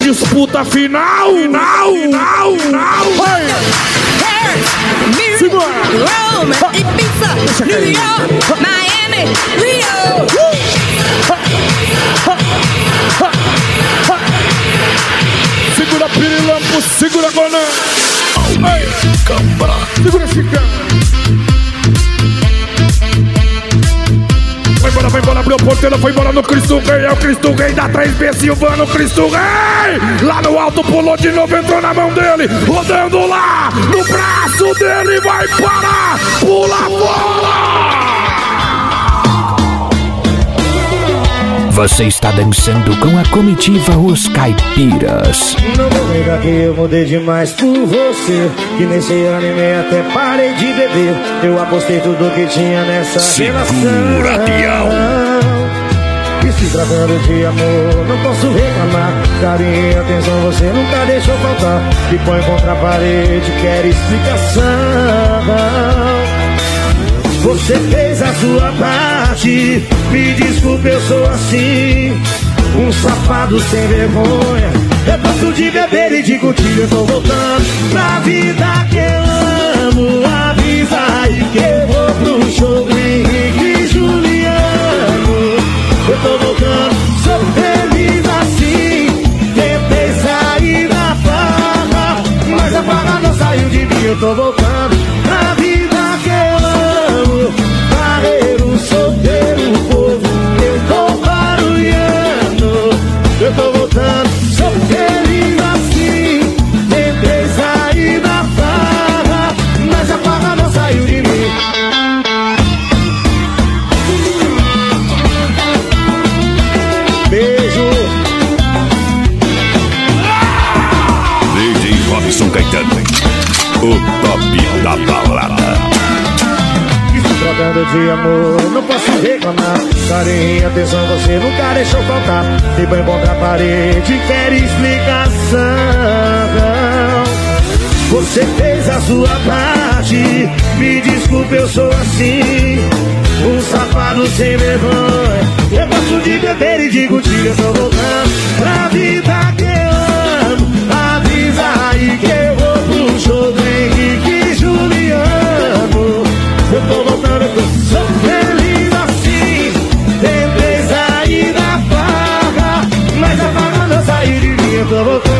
disputa final. Vai. Segura. Rome, Ibiza, New York, Miami, Rio. Segura Pirilampo, segura Conan. Segura Chica. Vai embora, abriu a porteira, foi embora no Cristo Rei. É o Cristo Rei da 3B Silvano, Cristo Rei. Lá no alto, pulou de novo, entrou na mão dele. Rodando lá, no braço dele, vai parar. Pula fora. Você está dançando com a comitiva Os Caipiras. Não vou negar que eu mudei demais por você, que nesse ano e meio até parei de beber. Eu apostei tudo que tinha nessa relação. E se tratando de amor, não posso reclamar. Carinho e atenção você nunca deixou faltar. Me põe contra a parede, quer explicação. Você fez a sua parte, me desculpe, eu sou assim, um safado sem vergonha. Eu gosto de beber e de curtir, eu tô voltando pra vida que eu amo. Avisa aí que eu vou pro show do Henrique e Juliano. Eu tô voltando, sou feliz assim. Tentei sair da farra, mas a farra não saiu de mim. Eu tô voltando pra vida que eu amo. Barreiro, solteiro, povo, eu tô barulhando. Eu tô voltando, sou feliz assim. Tentei sair da farra, mas a farra não saiu de mim. Beijo. DJ Robson Caetano, o top da balada. Tratando de amor, não posso reclamar. Carinho e atenção você nunca deixou faltar. Me põe contra a parede, quer explicação. Você fez a sua parte, me desculpe, eu sou assim, um safado sem vergonha. Eu gosto de beber e de curtir, eu tô voltando pra vida que eu amo. Avisa aí que eu vou pro show do Henrique e Juliano. Eu tô voltando, eu tô sou feliz assim. Tentei sair da farra, mas a farra não saiu de mim. Eu tô voltando